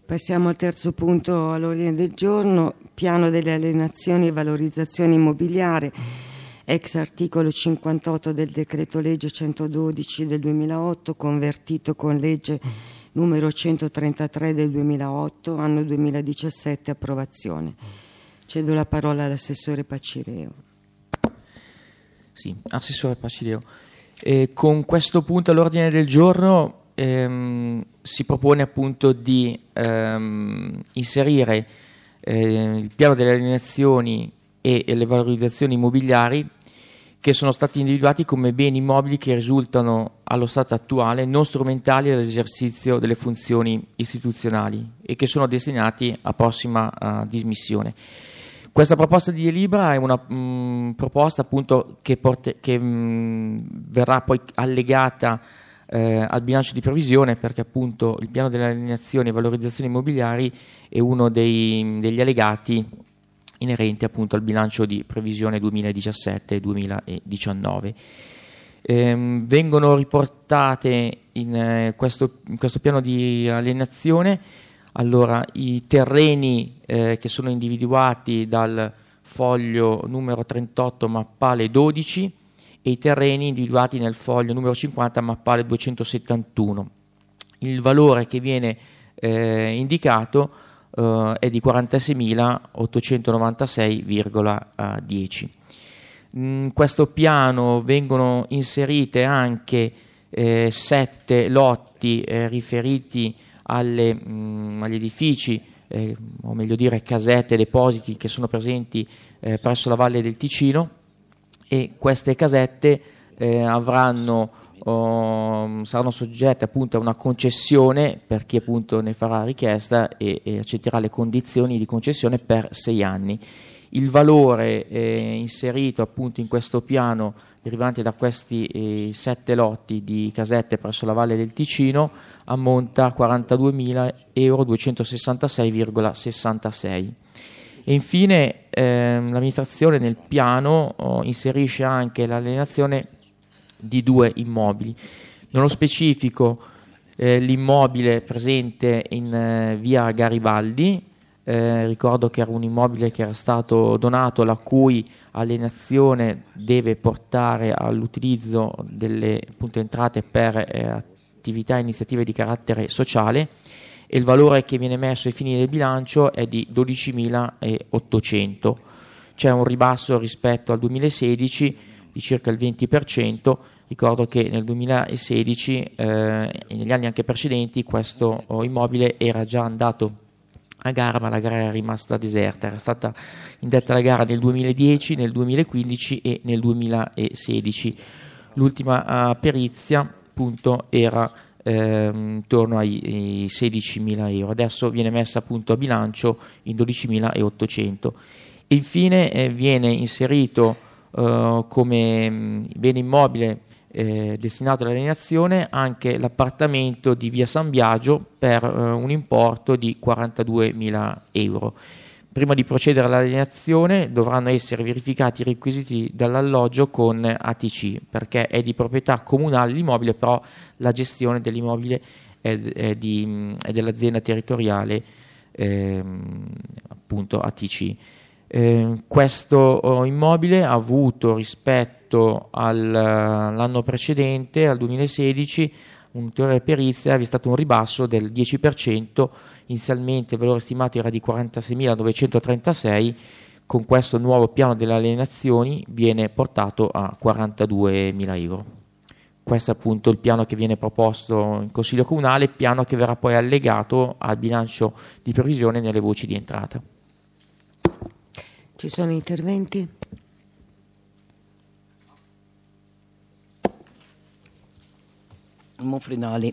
Passiamo al terzo punto all'ordine del giorno, piano delle alienazioni e valorizzazione immobiliare, ex articolo 58 del decreto legge 112 del 2008, convertito con legge numero 133 del 2008, anno 2017, approvazione. Cedo la parola all'assessore Pacireo. Sì, assessore Pacireo. Con questo punto all'ordine del giorno si propone appunto di inserire il piano delle alienazioni e le valorizzazioni immobiliari che sono stati individuati come beni immobili che risultano allo stato attuale non strumentali all'esercizio delle funzioni istituzionali e che sono destinati a prossima dismissione. Questa proposta di delibera è una proposta appunto che verrà poi allegata al bilancio di previsione, perché appunto il piano delle alienazioni e valorizzazioni immobiliari è uno degli allegati inerenti appunto al bilancio di previsione 2017-2019. Vengono riportate in questo piano di alienazione allora i terreni che sono individuati dal foglio numero 38 mappale 12 e i terreni individuati nel foglio numero 50 mappale 271. Il valore che viene indicato è di 46.896,10. In questo piano vengono inserite anche 7 lotti riferiti agli edifici, o meglio dire casette e depositi che sono presenti presso la Valle del Ticino, e queste casette saranno soggette appunto a una concessione per chi appunto ne farà richiesta e accetterà le condizioni di concessione per 6 anni. Il valore inserito appunto in questo piano derivante da questi 7 lotti di casette presso la Valle del Ticino ammonta a 42.266,66 €. E infine l'amministrazione nel piano inserisce anche l'alienazione di 2 immobili. Nello specifico l'immobile presente in via Garibaldi, ricordo che era un immobile che era stato donato, la cui alienazione deve portare all'utilizzo delle appunto entrate per attività e iniziative di carattere sociale, e il valore che viene messo ai fini del bilancio è di 12.800. C'è un ribasso rispetto al 2016 di circa il 20%. Ricordo che nel 2016 e negli anni anche precedenti questo immobile era già andato a gara, ma la gara era rimasta deserta. Era stata indetta la gara nel 2010, nel 2015 e nel 2016. L'ultima perizia appunto era intorno ai 16.000 €. Adesso viene messa appunto a bilancio in 12.800. E infine viene inserito come bene immobile destinato all'alienazione anche l'appartamento di via San Biagio per un importo di 42.000 €. Prima di procedere all'alienazione dovranno essere verificati i requisiti dell'alloggio con ATC, perché è di proprietà comunale l'immobile, però la gestione dell'immobile è dell'azienda territoriale appunto ATC. Questo immobile ha avuto rispetto all'anno precedente, al 2016, un'ulteriore perizia, è stato un ribasso del 10%. Inizialmente il valore stimato era di 46.936, con questo nuovo piano delle alienazioni viene portato a 42.000 €. Questo è appunto il piano che viene proposto in Consiglio Comunale, piano che verrà poi allegato al bilancio di previsione nelle voci di entrata. Ci sono interventi? Monfrinoli.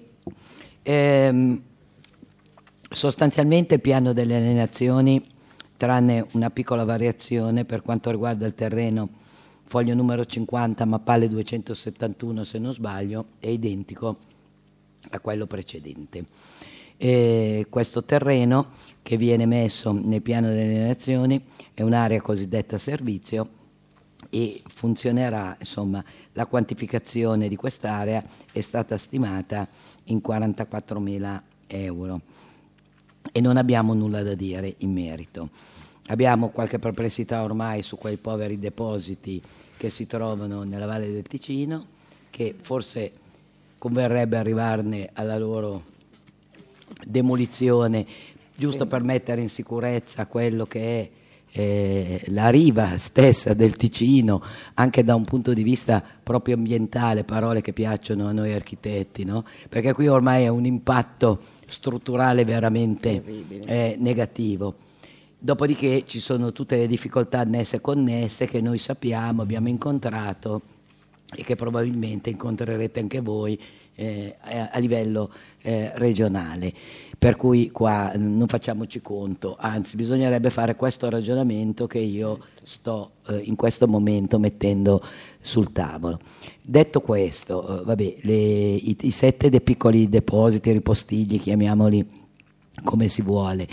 Sostanzialmente il piano delle alienazioni, tranne una piccola variazione per quanto riguarda il terreno, foglio numero 50 mappale 271 se non sbaglio, è identico a quello precedente. Questo terreno che viene messo nel piano delle alienazioni è un'area cosiddetta servizio e funzionerà, insomma, la quantificazione di quest'area è stata stimata in 44.000 €. e non abbiamo nulla da dire in merito. Abbiamo qualche perplessità ormai su quei poveri depositi che si trovano nella Valle del Ticino, che forse converrebbe arrivarne alla loro demolizione, giusto per mettere in sicurezza quello che è la riva stessa del Ticino, anche da un punto di vista proprio ambientale, parole che piacciono a noi architetti, no? Perché qui ormai è un impatto strutturale veramente negativo. Dopodiché ci sono tutte le difficoltà annesse e connesse che noi sappiamo, abbiamo incontrato e che probabilmente incontrerete anche voi a livello regionale. Per cui qua non facciamoci conto, anzi bisognerebbe fare questo ragionamento che io sto in questo momento mettendo sul tavolo. Detto questo, i 7 dei piccoli depositi, ripostigli, chiamiamoli come si vuole,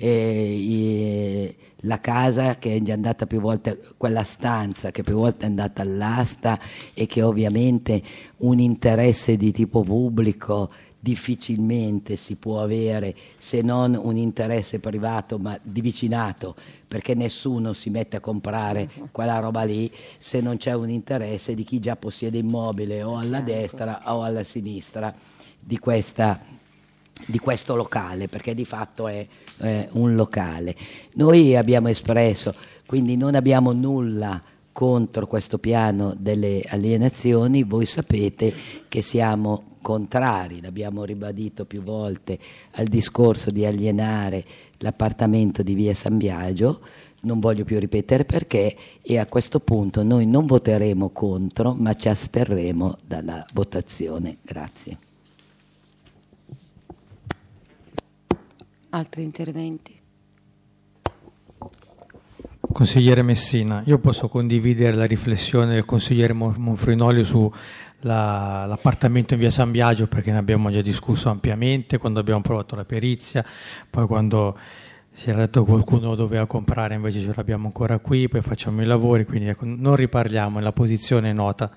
la casa che è già andata più volte, quella stanza che più volte è andata all'asta e che ovviamente un interesse di tipo pubblico difficilmente si può avere se non un interesse privato ma di vicinato, perché nessuno si mette a comprare quella roba lì se non c'è un interesse di chi già possiede immobile o alla destra o alla sinistra di questo locale, perché di fatto è un locale. Noi abbiamo espresso, quindi non abbiamo nulla contro questo piano delle alienazioni, voi sapete che siamo contrari, l'abbiamo ribadito più volte, al discorso di alienare l'appartamento di via San Biagio, non voglio più ripetere perché, e a questo punto noi non voteremo contro ma ci asterremo dalla votazione. Grazie. Altri interventi? Consigliere Messina, io posso condividere la riflessione del consigliere Monfrinoli su l'appartamento in via San Biagio, perché ne abbiamo già discusso ampiamente quando abbiamo provato la perizia, poi quando si era detto che qualcuno lo doveva comprare invece ce l'abbiamo ancora qui, poi facciamo i lavori, quindi ecco, non riparliamo, la posizione è nota.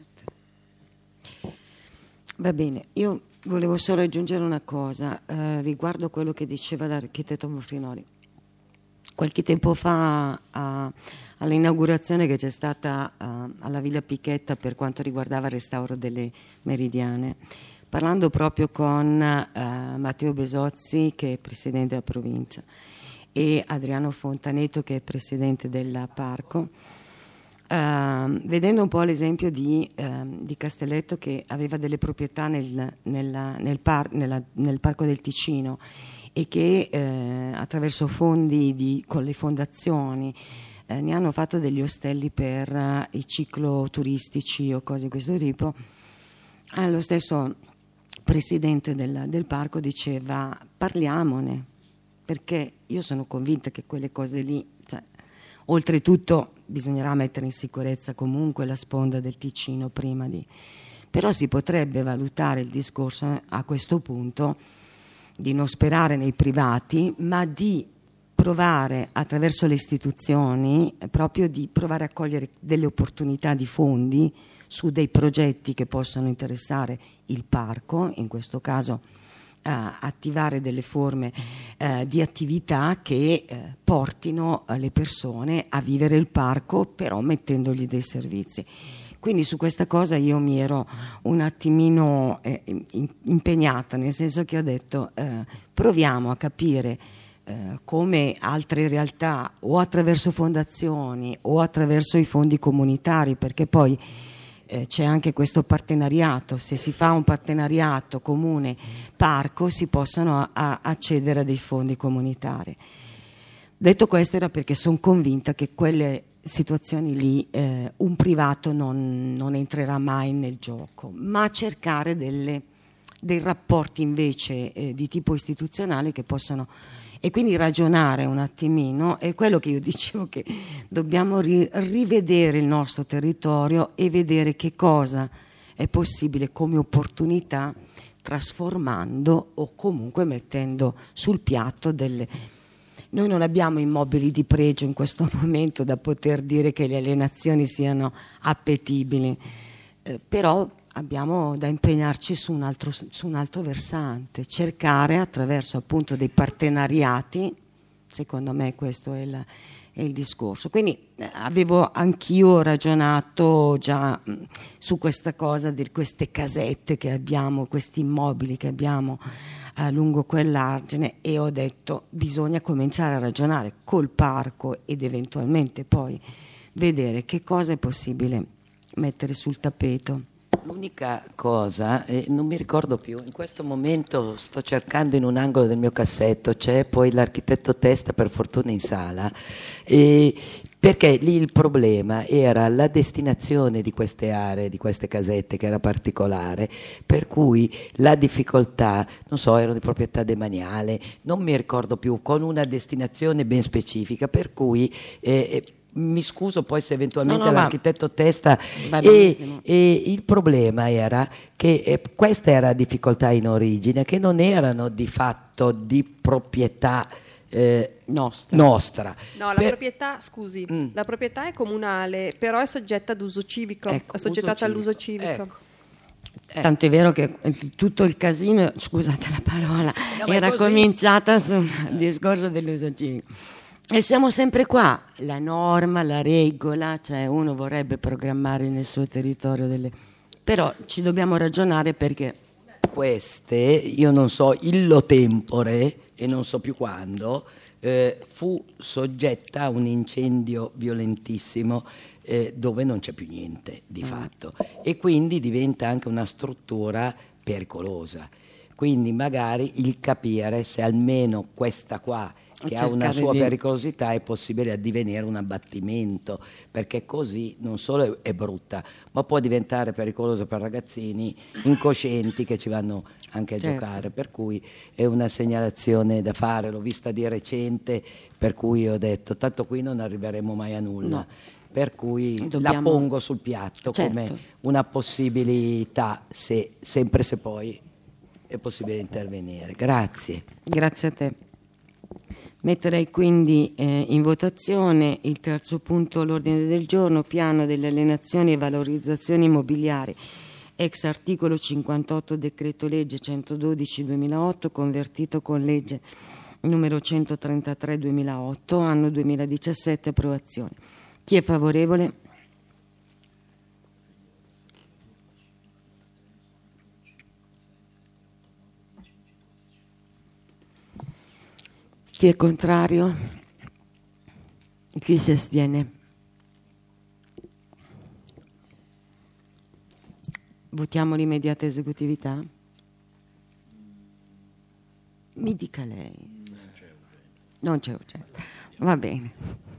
Certo. Va bene, io volevo solo aggiungere una cosa riguardo quello che diceva l'architetto Monfrinoli. Qualche tempo fa all'inaugurazione che c'è stata alla Villa Picchetta per quanto riguardava il restauro delle Meridiane, parlando proprio con Matteo Besozzi, che è presidente della provincia, e Adriano Fontaneto, che è presidente del parco, vedendo un po' l'esempio di Castelletto, che aveva delle proprietà nel parco del Ticino e che attraverso fondi con le fondazioni ne hanno fatto degli ostelli per i cicloturistici o cose di questo tipo. Lo stesso presidente del parco diceva: parliamone, perché io sono convinta che quelle cose lì, oltretutto bisognerà mettere in sicurezza comunque la sponda del Ticino però si potrebbe valutare il discorso a questo punto di non sperare nei privati, ma di provare attraverso le istituzioni proprio di provare a cogliere delle opportunità di fondi su dei progetti che possono interessare il parco, in questo caso attivare delle forme di attività che portino le persone a vivere il parco, però mettendogli dei servizi. Quindi su questa cosa io mi ero un attimino impegnata, nel senso che ho detto proviamo a capire come altre realtà, o attraverso fondazioni o attraverso i fondi comunitari, perché poi c'è anche questo partenariato. Se si fa un partenariato comune parco si possono accedere a dei fondi comunitari. Detto questo, era perché sono convinta che quelle situazioni lì un privato non entrerà mai nel gioco, ma cercare dei rapporti invece di tipo istituzionale che possano, e quindi ragionare un attimino. È quello che io dicevo, che dobbiamo rivedere il nostro territorio e vedere che cosa è possibile come opportunità, trasformando o comunque mettendo sul piatto delle... Noi non abbiamo immobili di pregio in questo momento da poter dire che le alienazioni siano appetibili, però abbiamo da impegnarci su un altro versante, cercare attraverso appunto dei partenariati, secondo me questo è il discorso. Quindi avevo anch'io ragionato già su questa cosa di queste casette che abbiamo, questi immobili che abbiamo lungo quell'argine, e ho detto bisogna cominciare a ragionare col parco ed eventualmente poi vedere che cosa è possibile mettere sul tappeto. L'unica cosa, non mi ricordo più, in questo momento sto cercando in un angolo del mio cassetto, c'è poi l'architetto Testa per fortuna in sala, perché lì il problema era la destinazione di queste aree, di queste casette, che era particolare, per cui la difficoltà, non so, erano di proprietà demaniale, non mi ricordo più, con una destinazione ben specifica, per cui mi scuso poi se eventualmente l'architetto Testa, e il problema era che questa era la difficoltà in origine, che non erano di fatto di proprietà nostra. No, la proprietà, scusi, la proprietà è comunale, però è soggetta ad uso civico, è assoggettata all'uso civico. Tanto è vero che tutto il casino, scusate la parola, era cominciata sul discorso dell'uso civico. E siamo sempre qua, la norma, la regola, cioè uno vorrebbe programmare nel suo territorio però ci dobbiamo ragionare, perché queste, io non so, illo tempore, e non so più quando, fu soggetta a un incendio violentissimo dove non c'è più niente di fatto, e quindi diventa anche una struttura pericolosa. Quindi magari il capire se almeno questa qua, che ha una sua pericolosità, è possibile addivenire un abbattimento, perché così non solo è brutta, ma può diventare pericolosa per ragazzini incoscienti che ci vanno anche a giocare, per cui è una segnalazione da fare. L'ho vista di recente, per cui ho detto tanto qui non arriveremo mai a nulla, per cui la pongo sul piatto come una possibilità, sempre se poi è possibile intervenire. Grazie a te. Metterei quindi in votazione il terzo punto all'ordine del giorno, piano delle alienazioni e valorizzazioni immobiliari, ex articolo 58 decreto legge 112/2008, convertito con legge numero 133/2008, anno 2017, approvazione. Chi è favorevole? Chi è contrario? Chi si astiene? Votiamo l'immediata esecutività? Mi dica lei. Non c'è urgenza. Va bene.